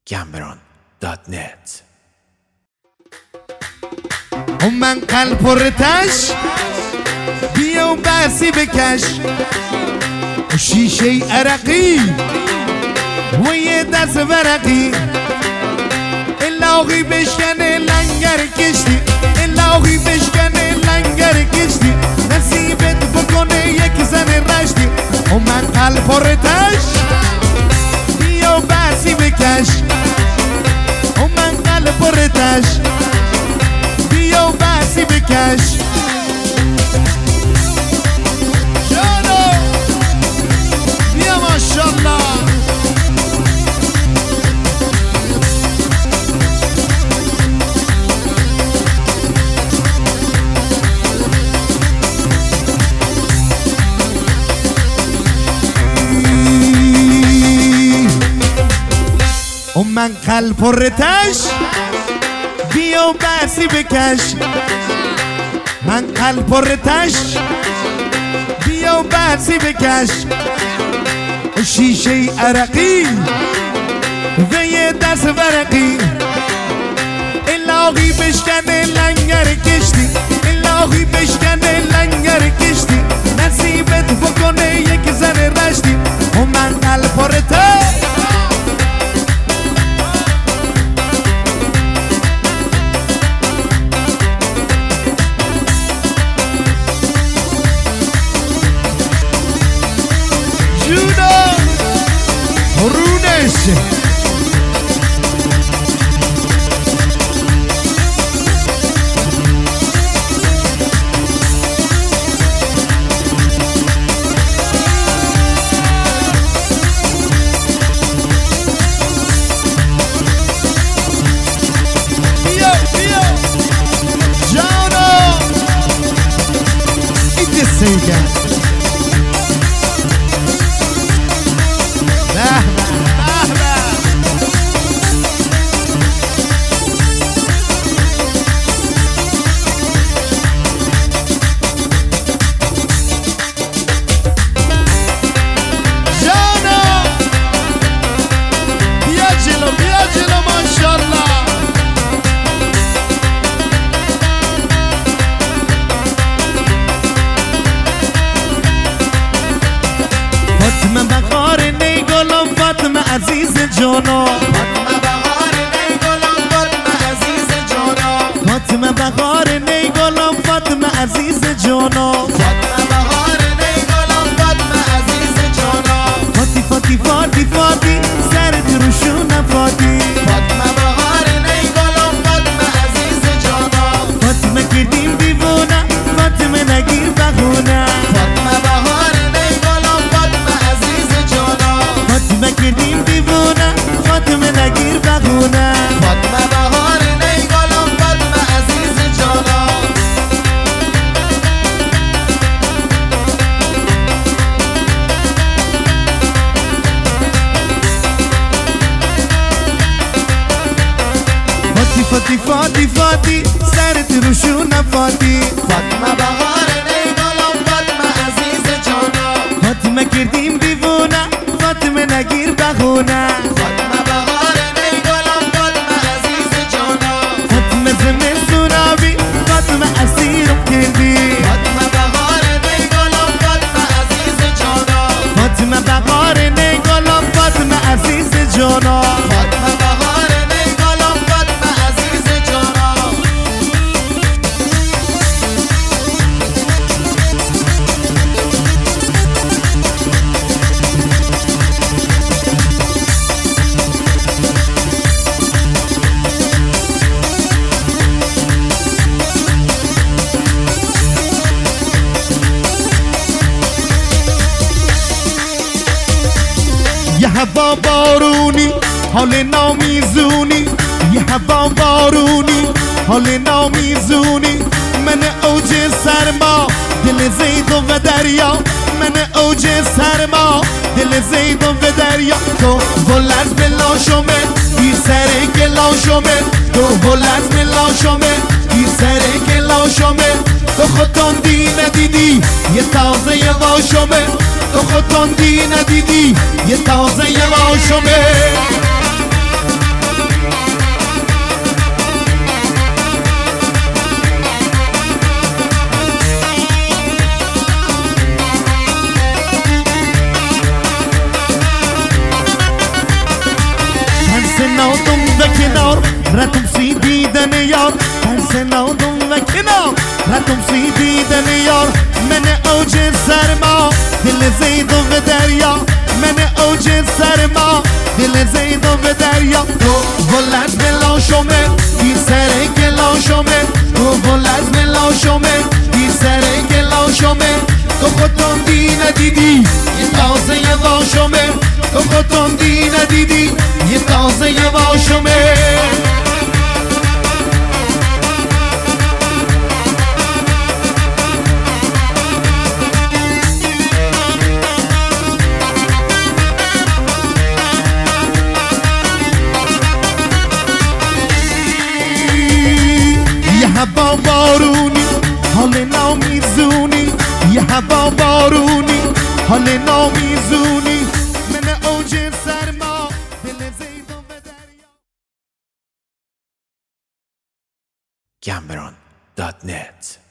gambron.net. من قلب پرتش بیا و بسی بکش شیشه عرقی و یه دست ورقی الاغی بشکنه لنگر کشتی الاغی بشکنه لنگر کشتی نصیبت بکنه یک زن رشتی من قلب پرتش بیا و بسی بکش من قلب پرتش بیا و بسی بکش جانو بیا ماشالله من قلب پرتش بیا و بسی بکش من قلب پرتش بیا و بسی بکش شیشه عرقی و یه دست ورقی الاغی بشکنه لنگر کشتی الاغی بشکنه لنگر کشتی نصیبت بکنه یک زن رشتی من قلب پرتش عزیز جانا فاطمه بهار نی گلم فاطمه عزیز جانا فاطمه بهار نی گلم فاطمه عزیز جانا فاطمه بهار نی گلم فاطمه عزیز جانا فاطی فاطی فاطی فاطی سرت روشونه فاطی فاطمه بهار نی گلم فاطمه عزیز جانا فاطمه کردیم دیوونه فاطمه نگیر بهونه فاطمه بهار نی گلم فاطمه عزیز جانا فاطمه کردیم دیوونه فاطمه نگیر بهونه فاطمه بهار نی گلم فاطمه عزیز جانا فاطی فاطی فاطی فاطی سرت روشونه فاطی فاطمه بهار نی گلم فاطمه عزیز جانا فاطمه کردیم دیوونه فاطمه نگیر بهونه فاطمه بهار نی گلم فاطمه عزیز جانا فاطمه زمستون آبی فاطمه اسیرم کردی فاطمه بهار نی گلم فاطمه عزیز جانا فاطمه بهار نی گلم فاطمه عزیز جانا فاطمه بهار نی گلم فاطمه عزیز جانا یه هوا بارونی حال نامیزونی یه هوا بارونی حال نامیزونی من اوج سرما دل زیدون و دریا من اوج سرما دل زیدون و دریا تو بلند بلاشمه بی سر گلاشمه تو بلند بلاشمه بی سر گلاشمه تو خودتون دی ندیدی یه تازه یه واشمه تو خودتون دی ندیدی یه تازه یه واشمه ترس نادم و کنار رتم سی دیدن یار ترس نادم و کنار رتم سی دیدن یار من اوج سرما دل زید و دریا من اوج سرما دل زید و دریا تو ولد بلا شومه بی سر گلا شومه تو ولد بلا شومه بی سر گلا شومه تو خودم دی ندیدی یه تازه یه واشومه تو خودم دی ندیدی یه تازه یه واشومه یه هوا بارونی حال نامیزونی یه هوا بارونی حال نامیزونی من اوج سرما دل زید و دریا Cameron.net